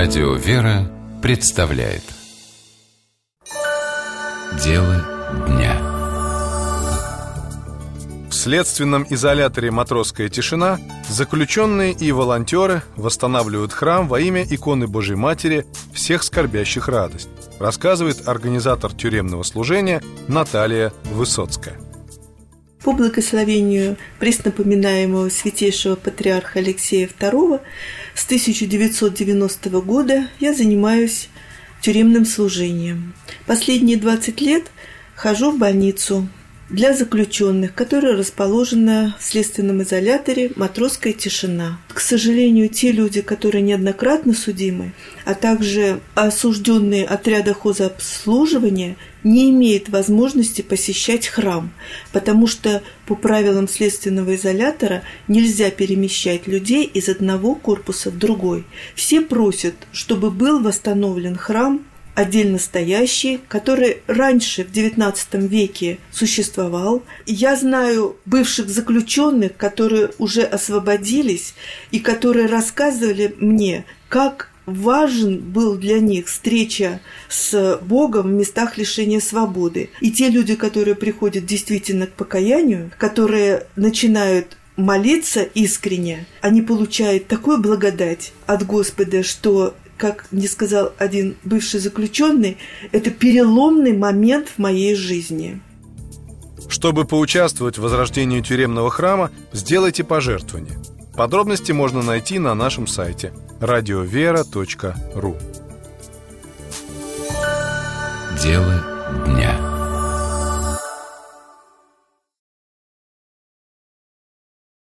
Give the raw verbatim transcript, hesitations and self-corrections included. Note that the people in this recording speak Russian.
Радио «Вера» представляет Дело дня. В следственном изоляторе «Матросская тишина» заключенные и волонтеры восстанавливают храм во имя иконы Божьей Матери всех скорбящих радость, рассказывает организатор тюремного служения Наталья Высоцкая. По благословению преснопоминаемого святейшего патриарха Алексея второго с тысяча девятьсот девяностого года я занимаюсь тюремным служением. Последние двадцать лет хожу в больницу для заключенных, которая расположена в следственном изоляторе «Матросская тишина». К сожалению, те люди, которые неоднократно судимы, а также осужденные отряда хозобслуживания, не имеют возможности посещать храм, потому что по правилам следственного изолятора нельзя перемещать людей из одного корпуса в другой. Все просят, чтобы был восстановлен храм, отдельно стоящий, который раньше, в девятнадцатом веке, существовал. Я знаю бывших заключенных, которые уже освободились и которые рассказывали мне, как важен был для них встреча с Богом в местах лишения свободы. И те люди, которые приходят действительно к покаянию, которые начинают молиться искренне, они получают такую благодать от Господа, что, как мне сказал один бывший заключенный, это переломный момент в моей жизни. Чтобы поучаствовать в возрождении тюремного храма, сделайте пожертвование. Подробности можно найти на нашем сайте радиовера точка ру. Дело дня.